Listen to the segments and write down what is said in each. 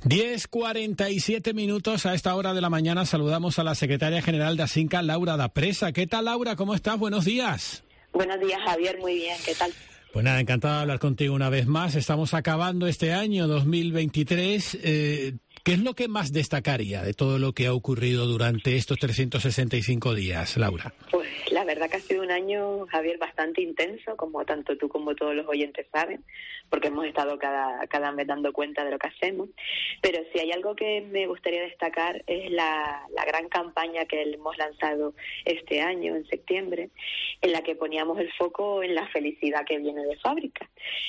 10:47 a esta hora de la mañana. Saludamos a la secretaria general de Asinca, Laura da Presa. ¿Qué tal, Laura? ¿Cómo estás? Buenos días. Buenos días, Javier. Muy bien. ¿Qué tal? Pues nada, encantado de hablar contigo una vez más. Estamos acabando este año 2023. ¿Qué es lo que más destacaría de todo lo que ha ocurrido durante estos 365 días, Laura? Pues la verdad que ha sido un año, Javier, bastante intenso, como tanto tú como todos los oyentes saben, porque hemos estado cada mes dando cuenta de lo que hacemos. Pero si hay algo que me gustaría destacar es la gran campaña que hemos lanzado este año, en septiembre, en la que poníamos el foco en la felicidad que viene de fábrica.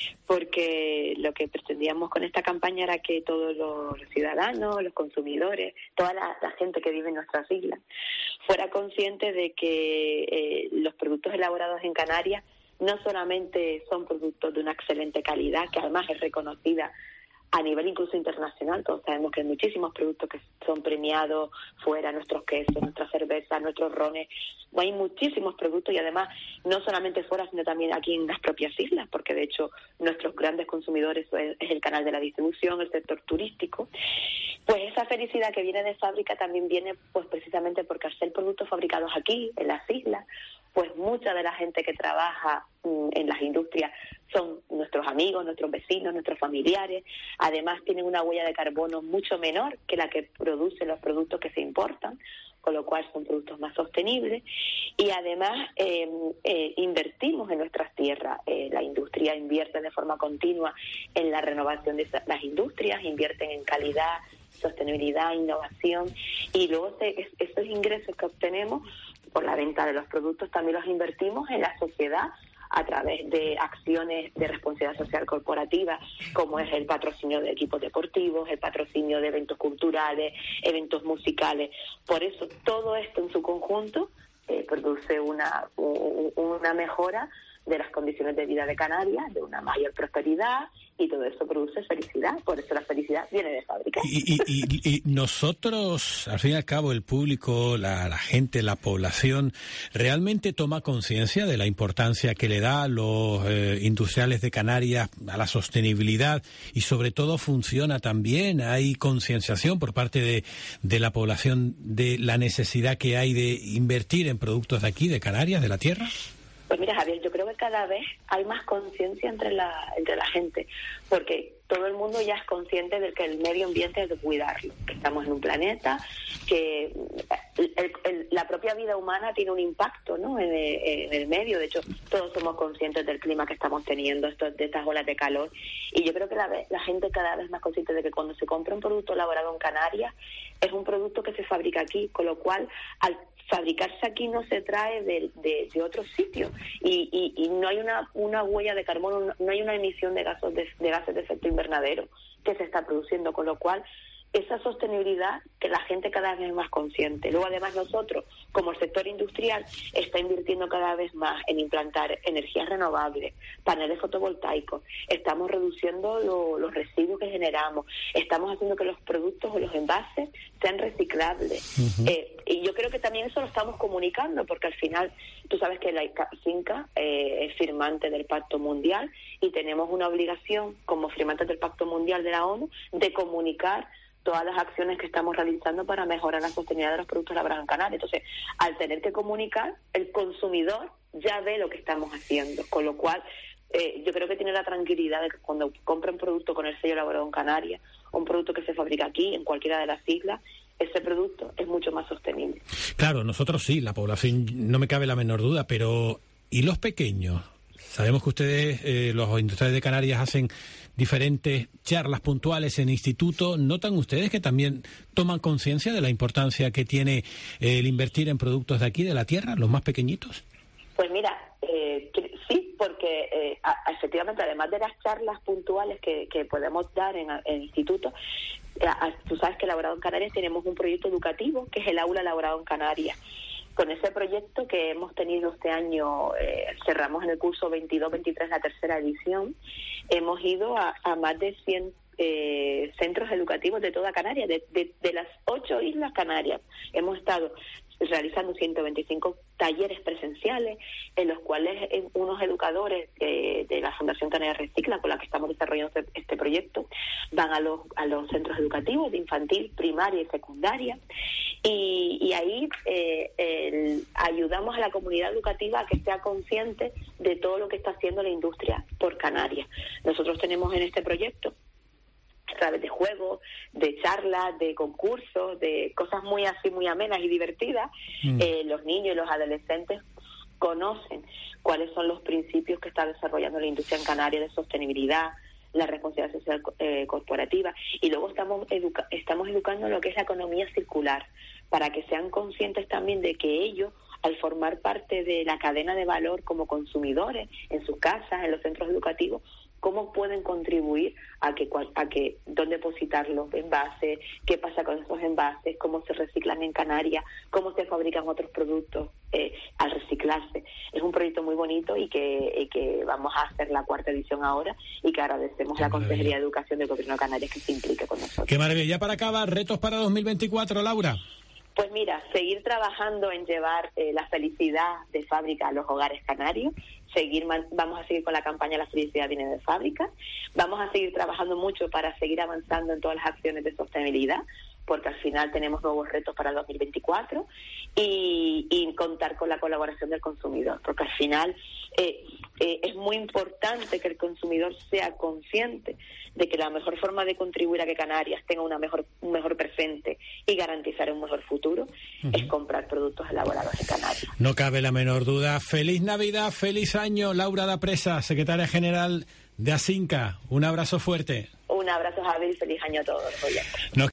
Porque lo que pretendíamos con esta campaña era que todos los ciudadanos, los consumidores, toda la gente que vive en nuestras islas, fuera consciente de que los productos elaborados en Canarias no solamente son productos de una excelente calidad, que además es reconocida a nivel incluso internacional. Todos sabemos que hay muchísimos productos que son premiados fuera, nuestros quesos, nuestras cervezas, nuestros rones. Hay muchísimos productos y además no solamente fuera, sino también aquí en las propias islas, porque de hecho nuestros grandes consumidores es el canal de la distribución, el sector turístico. Pues esa felicidad que viene de fábrica también viene pues precisamente porque al ser productos fabricados aquí, en las islas, pues mucha de la gente que trabaja en las industrias son nuestros amigos, nuestros vecinos, nuestros familiares. Además tienen una huella de carbono mucho menor que la que producen los productos que se importan, con lo cual son productos más sostenibles. Y además invertimos en nuestras tierras. La industria invierte de forma continua en la renovación de las industrias, invierten en calidad, sostenibilidad, innovación, y luego esos ingresos que obtenemos por la venta de los productos también los invertimos en la sociedad a través de acciones de responsabilidad social corporativa, como es el patrocinio de equipos deportivos, el patrocinio de eventos culturales, eventos musicales. Por eso todo esto en su conjunto produce una mejora de las condiciones de vida de Canarias, de una mayor prosperidad, y todo eso produce felicidad. Por eso la felicidad viene de fábrica. Y nosotros, al fin y al cabo, el público, la gente, la población, ¿realmente toma conciencia de la importancia que le da a los industriales de Canarias a la sostenibilidad? Y sobre todo funciona también, hay concienciación por parte de la población de la necesidad que hay de invertir en productos de aquí, de Canarias, de la tierra. Pues mira, Javier, yo creo que cada vez hay más conciencia entre la gente, porque todo el mundo ya es consciente de que el medio ambiente hay que cuidarlo, que estamos en un planeta, que la propia vida humana tiene un impacto, ¿no?, en el medio. De hecho, todos somos conscientes del clima que estamos teniendo, de estas olas de calor, y yo creo que la gente cada vez más consciente de que cuando se compra un producto elaborado en Canarias es un producto que se fabrica aquí, con lo cual al fabricarse aquí no se trae de otros sitios y no hay una huella de carbono, no hay una emisión de gases de efecto invernadero que se está produciendo, con lo cual esa sostenibilidad que la gente cada vez es más consciente. Luego además nosotros, como el sector industrial, está invirtiendo cada vez más en implantar energías renovables, paneles fotovoltaicos, estamos reduciendo los residuos que generamos, estamos haciendo que los productos o los envases sean reciclables. Uh-huh. Y yo creo que también eso lo estamos comunicando, porque al final tú sabes que la Asinca es firmante del Pacto Mundial y tenemos una obligación como firmantes del Pacto Mundial de la ONU de comunicar todas las acciones que estamos realizando para mejorar la sostenibilidad de los productos elaborados en Canarias. Entonces, al tener que comunicar, el consumidor ya ve lo que estamos haciendo, con lo cual yo creo que tiene la tranquilidad de que cuando compra un producto con el sello elaborado en Canarias, un producto que se fabrica aquí, en cualquiera de las islas, ese producto es mucho más sostenible. Claro, nosotros sí, la población, no me cabe la menor duda, pero ¿y los pequeños? Sabemos que ustedes, los industriales de Canarias, hacen diferentes charlas puntuales en institutos. ¿Notan ustedes que también toman conciencia de la importancia que tiene el invertir en productos de aquí, de la tierra, los más pequeñitos? Pues mira, sí, porque efectivamente, además de las charlas puntuales que podemos dar en institutos, tú sabes que Elaborado en Canarias tenemos un proyecto educativo que es el Aula Elaborado en Canarias. Con ese proyecto que hemos tenido este año, cerramos en el curso 22-23 la tercera edición, hemos ido a más de 100 centros educativos de toda Canarias, de las 8 islas Canarias. Hemos estado realizando 125 talleres presenciales, en los cuales unos educadores de la Fundación Canaria Recicla, con la que estamos desarrollando este proyecto, van a los centros educativos de infantil, primaria y secundaria, y ahí ayudamos a la comunidad educativa a que sea consciente de todo lo que está haciendo la industria por Canarias. Nosotros tenemos en este proyecto, a través de juegos, de charlas, de concursos, de cosas muy amenas y divertidas, los niños y los adolescentes conocen cuáles son los principios que está desarrollando la industria en Canarias de sostenibilidad, la responsabilidad social corporativa, y luego estamos educando en lo que es la economía circular, para que sean conscientes también de que ellos, al formar parte de la cadena de valor como consumidores en sus casas, en los centros educativos, cómo pueden contribuir a que dónde depositar los envases, qué pasa con esos envases, cómo se reciclan en Canarias, cómo se fabrican otros productos al reciclarse. Es un proyecto muy bonito y que vamos a hacer la 4ª edición ahora, y que agradecemos a la Consejería de Educación del Gobierno de Canarias que se implique con nosotros. Qué maravilla. Ya para acabar, retos para 2024, Laura. Pues mira, seguir trabajando en llevar la felicidad de fábrica a los hogares canarios. Vamos a seguir con la campaña La felicidad viene de fábrica. Vamos a seguir trabajando mucho para seguir avanzando en todas las acciones de sostenibilidad, porque al final tenemos nuevos retos para el 2024, y contar con la colaboración del consumidor, porque al final es muy importante que el consumidor sea consciente de que la mejor forma de contribuir a que Canarias tenga un mejor presente y garantizar un mejor futuro es comprar productos elaborados en Canarias. No cabe la menor duda. Feliz Navidad, feliz año, Laura da Presa, secretaria general de ASINCA. Un abrazo fuerte. Un abrazo, Javier, y feliz año a todos los oyentes.